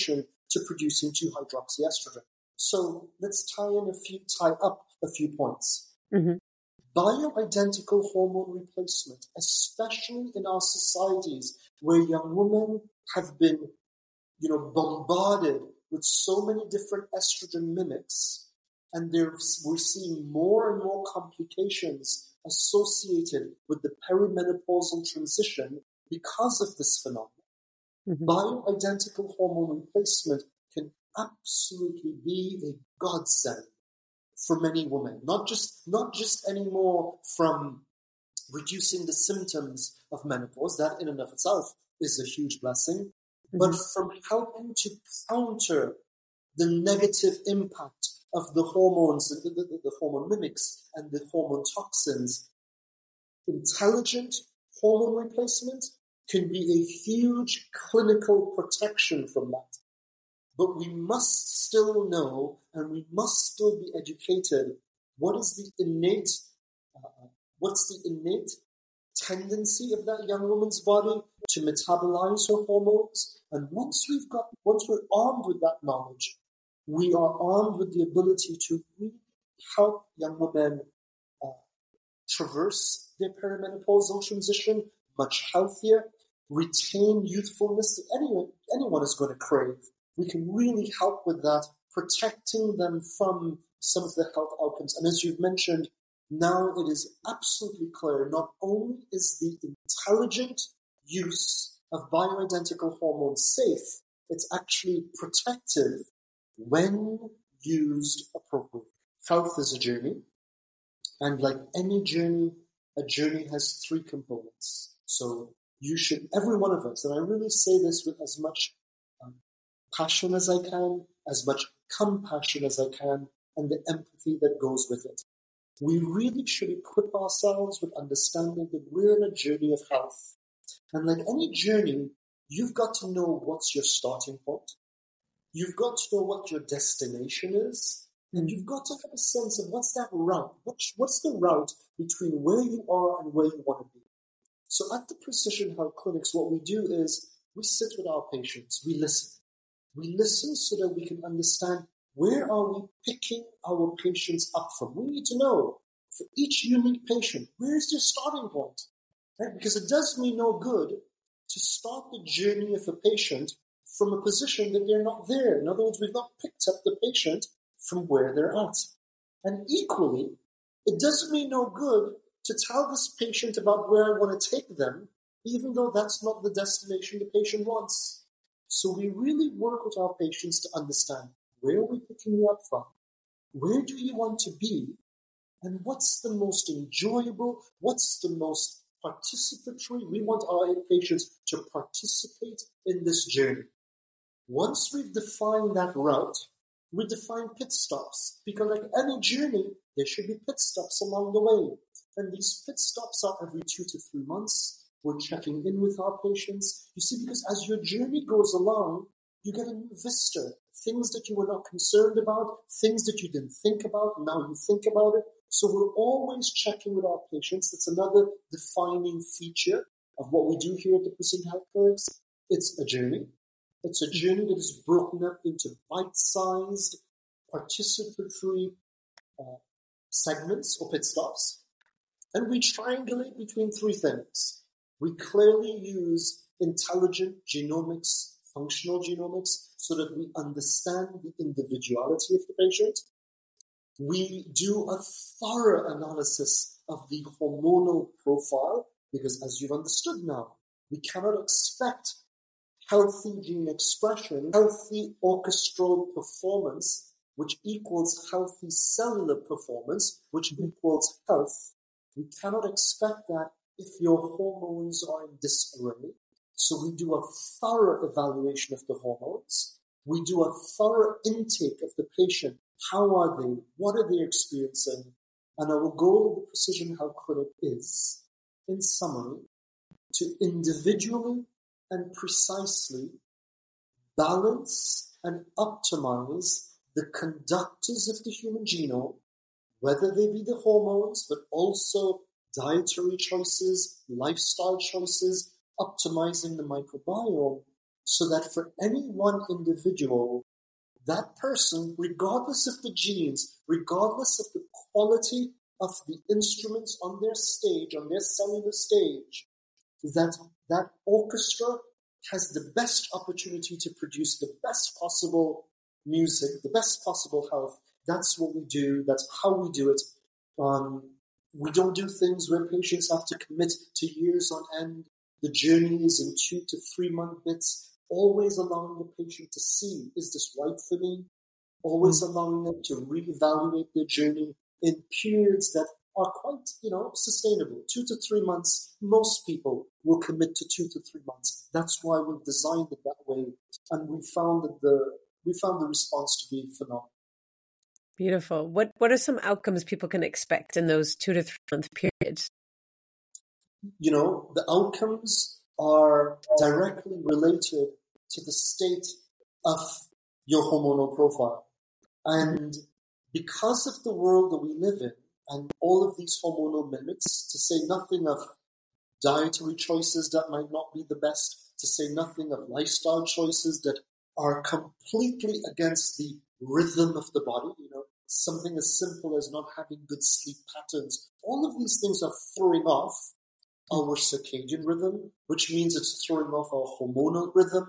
to producing 2-hydroxyestrogen. So let's tie up a few points. Mm-hmm. Bioidentical hormone replacement, especially in our societies where young women have been, bombarded with so many different estrogen mimics, and we're seeing more and more complications associated with the perimenopausal transition because of this phenomenon. Mm-hmm. Bioidentical hormone replacement can absolutely be a godsend for many women, not just anymore from reducing the symptoms of menopause, that in and of itself is a huge blessing, mm-hmm. but from helping to counter the negative impact of the hormones, the hormone mimics and the hormone toxins. Intelligent hormone replacement can be a huge clinical protection from that. But we must still know, and we must still be educated, what's the innate tendency of that young woman's body to metabolize her hormones. And once we're armed with that knowledge, we are armed with the ability to really help young women traverse their perimenopausal transition much healthier, retain youthfulness that anyone is going to crave. We can really help with that, protecting them from some of the health outcomes. And as you've mentioned, now it is absolutely clear, not only is the intelligent use of bioidentical hormones safe, it's actually protective when used appropriately. Health is a journey, and like any journey, a journey has 3 components. So every one of us, and I really say this with as much passion as I can, as much compassion as I can, and the empathy that goes with it. We really should equip ourselves with understanding that we're in a journey of health. And like any journey, you've got to know what's your starting point. You've got to know what your destination is. And you've got to have a sense of what's that route. What's the route between where you are and where you want to be. So at the Precision Health Clinics, what we do is we sit with our patients. We listen. We listen so that we can understand where are we picking our patients up from. We need to know for each unique patient, where is their starting point? Right? Because it does me no good to start the journey of a patient from a position that they're not there. In other words, we've not picked up the patient from where they're at. And equally, it does me no good to tell this patient about where I want to take them, even though that's not the destination the patient wants. So we really work with our patients to understand, where are we picking you up from? Where do you want to be? And what's the most enjoyable? What's the most participatory? We want our patients to participate in this journey. Once we've defined that route, we define pit stops. Because like any journey, there should be pit stops along the way. And these pit stops are every 2 to 3 months. We're checking in with our patients. You see, because as your journey goes along, you get a new vista. Things that you were not concerned about, things that you didn't think about, now you think about it. So we're always checking with our patients. That's another defining feature of what we do here at the Precision Health Clinics. It's a journey. It's a journey that is broken up into bite-sized, participatory segments or pit stops. And we triangulate between 3 things. We clearly use intelligent genomics, functional genomics, so that we understand the individuality of the patient. We do a thorough analysis of the hormonal profile, because as you've understood now, we cannot expect healthy gene expression, healthy orchestral performance, which equals healthy cellular performance, which equals health. We cannot expect that if your hormones are in disarray. So we do a thorough evaluation of the hormones. We do a thorough intake of the patient. How are they? What are they experiencing? And our goal of the Precision Health Clinic is, in summary, to individually and precisely balance and optimize the conductors of the human genome, whether they be the hormones, but also dietary choices, lifestyle choices, optimizing the microbiome, so that for any one individual, that person, regardless of the genes, regardless of the quality of the instruments on their stage, on their cellular stage, that orchestra has the best opportunity to produce the best possible music, the best possible health. That's what we do. That's how we do it. We don't do things where patients have to commit to years on end. The journey is in 2 to 3 month bits, always allowing the patient to see, is this right for me? Always allowing them to reevaluate their journey in periods that are quite, sustainable. 2 to 3 months, most people will commit to 2 to 3 months. That's why we've designed it that way. And we found the response to be phenomenal. Beautiful. What are some outcomes people can expect in those 2 to 3 month periods? The outcomes are directly related to the state of your hormonal profile. And because of the world that we live in and all of these hormonal mimics, to say nothing of dietary choices that might not be the best, to say nothing of lifestyle choices that are completely against the rhythm of the body, something as simple as not having good sleep patterns. All of these things are throwing off our circadian rhythm, which means it's throwing off our hormonal rhythm.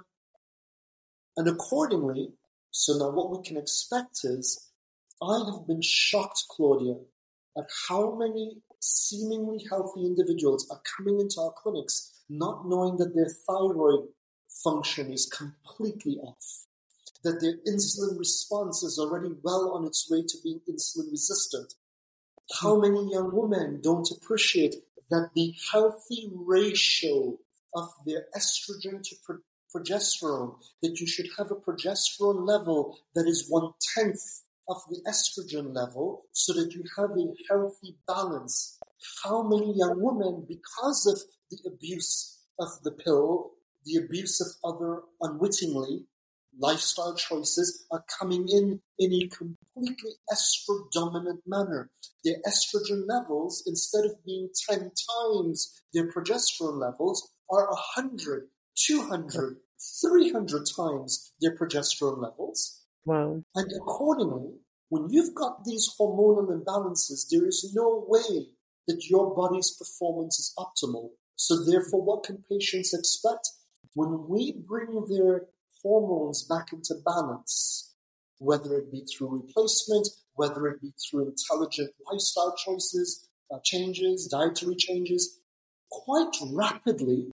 And accordingly, so now what we can expect is, I have been shocked, Claudia, at how many seemingly healthy individuals are coming into our clinics not knowing that their thyroid function is completely off, that their insulin response is already well on its way to being insulin resistant. How many young women don't appreciate that the healthy ratio of their estrogen to progesterone, that you should have a progesterone level that is 1/10 of the estrogen level so that you have a healthy balance. How many young women, because of the abuse of the pill, the abuse of other unwittingly lifestyle choices, are coming in a completely estrodominant manner. Their estrogen levels, instead of being 10 times their progesterone levels, are 100, 200, 300 times their progesterone levels. Wow. And accordingly, when you've got these hormonal imbalances, there is no way that your body's performance is optimal. So therefore, what can patients expect? When we bring their hormones back into balance, whether it be through replacement, whether it be through intelligent lifestyle choices, changes, dietary changes, quite rapidly,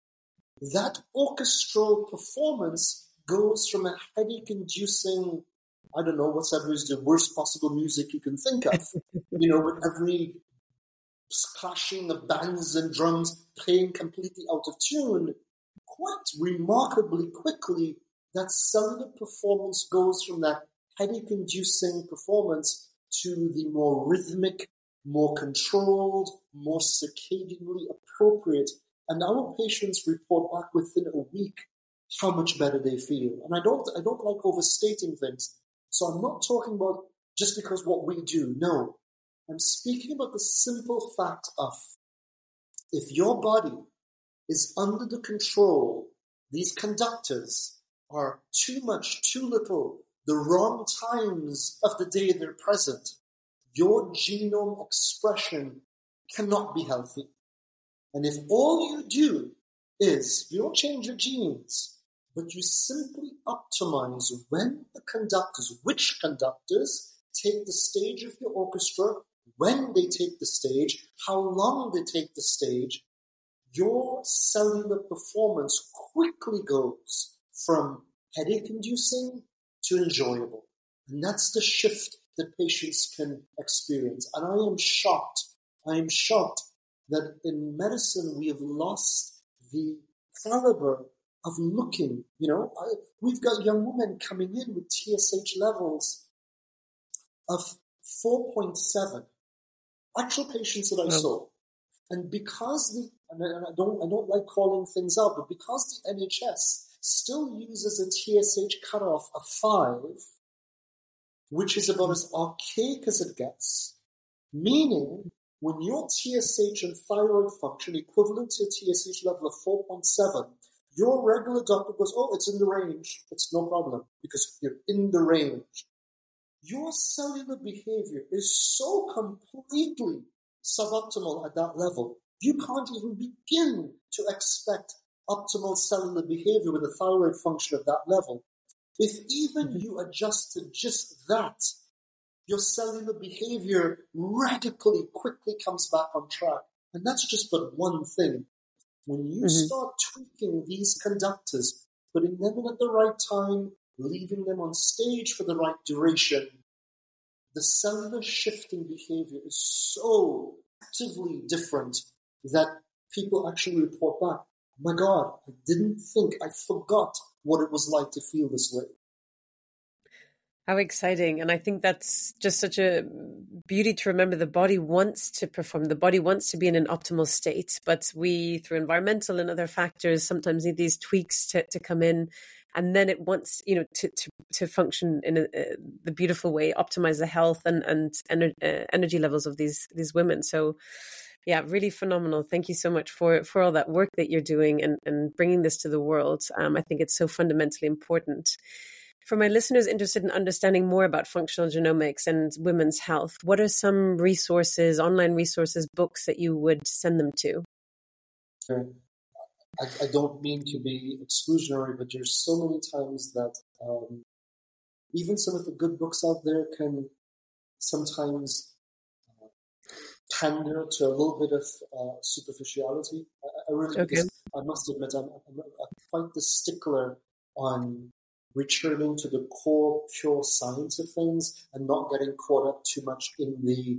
that orchestral performance goes from a headache-inducing, I don't know, whatever is the worst possible music you can think of, with every clashing of bands and drums playing completely out of tune. Quite remarkably quickly, that cellular performance goes from that headache-inducing performance to the more rhythmic, more controlled, more circadianly appropriate. And our patients report back within a week how much better they feel. And I don't like overstating things. So I'm not talking about just because what we do. No, I'm speaking about the simple fact of, if your body is under the control, these conductors are too much, too little, the wrong times of the day they're present, your genome expression cannot be healthy. And if all you do is, you don't change your genes, but you simply optimize when the conductors, which conductors take the stage of your orchestra, when they take the stage, how long they take the stage, your cellular performance quickly goes from headache-inducing to enjoyable. And that's the shift that patients can experience. And I am shocked that in medicine we have lost the caliber of looking. We've got young women coming in with TSH levels of 4.7. Actual patients that I saw. And because and I don't like calling things out, but because the NHS still uses a TSH cutoff of 5, which is about as archaic as it gets, meaning when your TSH and thyroid function equivalent to a TSH level of 4.7, Your regular doctor goes, oh, it's in the range. It's no problem because you're in the range. Your cellular behavior is so completely suboptimal at that level. You can't even begin to expect optimal cellular behavior with a thyroid function at that level. If even you adjust to just that, your cellular behavior radically quickly comes back on track. And that's just but one thing. When you start tweaking these conductors, putting them in at the right time, leaving them on stage for the right duration, the cellular shifting behavior is so actively different that people actually report back, oh my God, I forgot what it was like to feel this way. How exciting. And I think that's just such a beauty to remember. The body wants to perform. The body wants to be in an optimal state. But we, through environmental and other factors, sometimes need these tweaks to come in. And then it wants, to function in the beautiful way, optimize the health and energy levels of these women. So, yeah, really phenomenal. Thank you so much for all that work that you're doing and bringing this to the world. I think it's so fundamentally important. For my listeners interested in understanding more about functional genomics and women's health, what are some resources, online resources, books that you would send them to? Okay. I don't mean to be exclusionary, but there's so many times that even some of the good books out there can sometimes pander to a little bit of superficiality. I really, because I must admit, I'm quite the stickler on returning to the core, pure science of things and not getting caught up too much in the.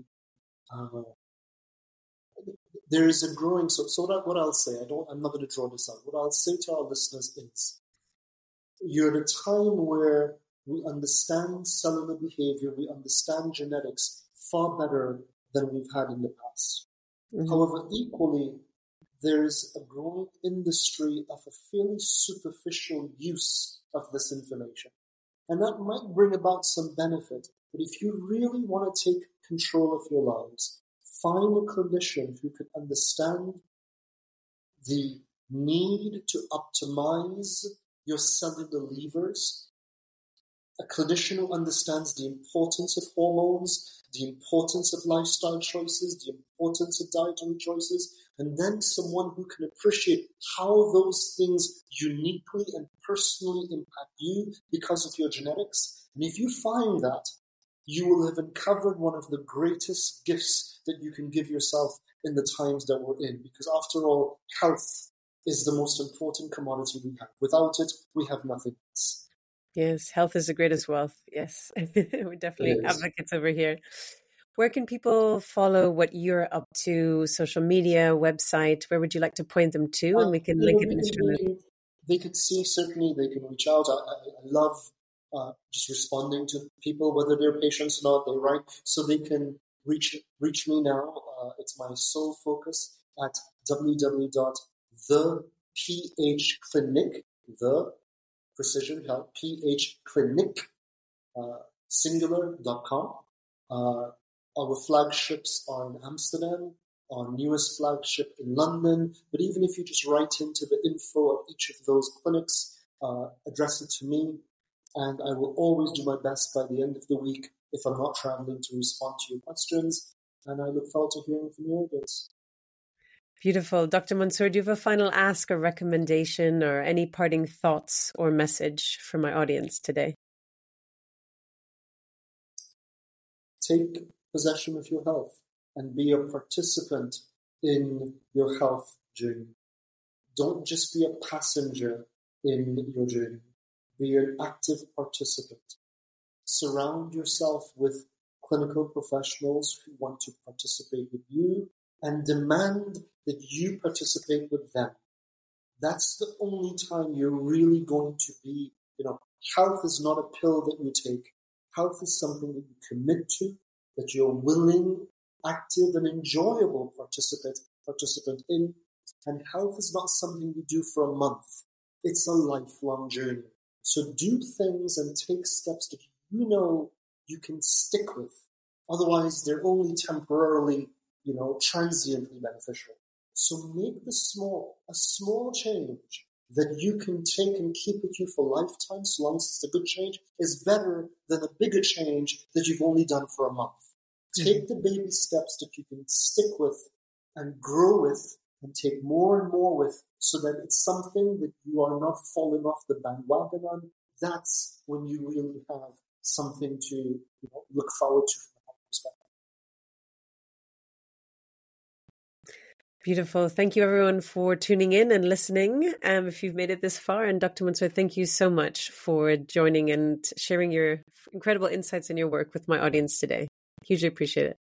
There is a growing. So what I'll say, I'm not going to draw this out. What I'll say to our listeners is, you're at a time where we understand cellular behavior, we understand genetics far better than we've had in the past. However, equally, there's a growing industry of a fairly superficial use of this information. And that might bring about some benefit. But if you really want to take control of your lives, find a clinician who can understand the need to optimize your cellular levers, a clinician who understands the importance of hormones, the importance of lifestyle choices, the importance of dietary choices, and then someone who can appreciate how those things uniquely and personally impact you because of your genetics. And if you find that, you will have uncovered one of the greatest gifts that you can give yourself in the times that we're in. Because after all, health is the most important commodity we have. Without it, we have nothing else. Yes, health is the greatest wealth. Yes, we're definitely advocates over here. Where can people follow what you're up to? Social media, website? Where would you like to point them to? And we can link it in the show notes. They could see, certainly they can reach out. I love just responding to people, whether they're patients or not, they write. So they can reach me now. It's my sole focus at www.thepHclinic, the Precision Health, phclinic, singular.com. Our flagships are in Amsterdam, our newest flagship in London. But even if you just write into the info of each of those clinics, address it to me, and I will always do my best by the end of the week, if I'm not traveling, to respond to your questions. And I look forward to hearing from your audience. Beautiful. Dr. Mansour, do you have a final ask or recommendation or any parting thoughts or message for my audience today? Take possession of your health and be a participant in your health journey. Don't just be a passenger in your journey. Be an active participant. Surround yourself with clinical professionals who want to participate with you and demand that you participate with them. That's the only time you're really going to be, health is not a pill that you take. Health is something that you commit to, that you're willing, active, and enjoyable participant in. And health is not something you do for a month. It's a lifelong journey. So do things and take steps that you know you can stick with. Otherwise, they're only temporarily, transiently beneficial. So make a small change that you can take and keep with you for lifetime, so long as it's a good change, is better than a bigger change that you've only done for a month. Take the baby steps that you can stick with and grow with and take more and more with, so that it's something that you are not falling off the bandwagon on. That's when you really have something to look forward to from that perspective. Beautiful. Thank you, everyone, for tuning in and listening. If you've made it this far, and Dr. Mansour, thank you so much for joining and sharing your incredible insights in your work with my audience today. Hugely appreciate it.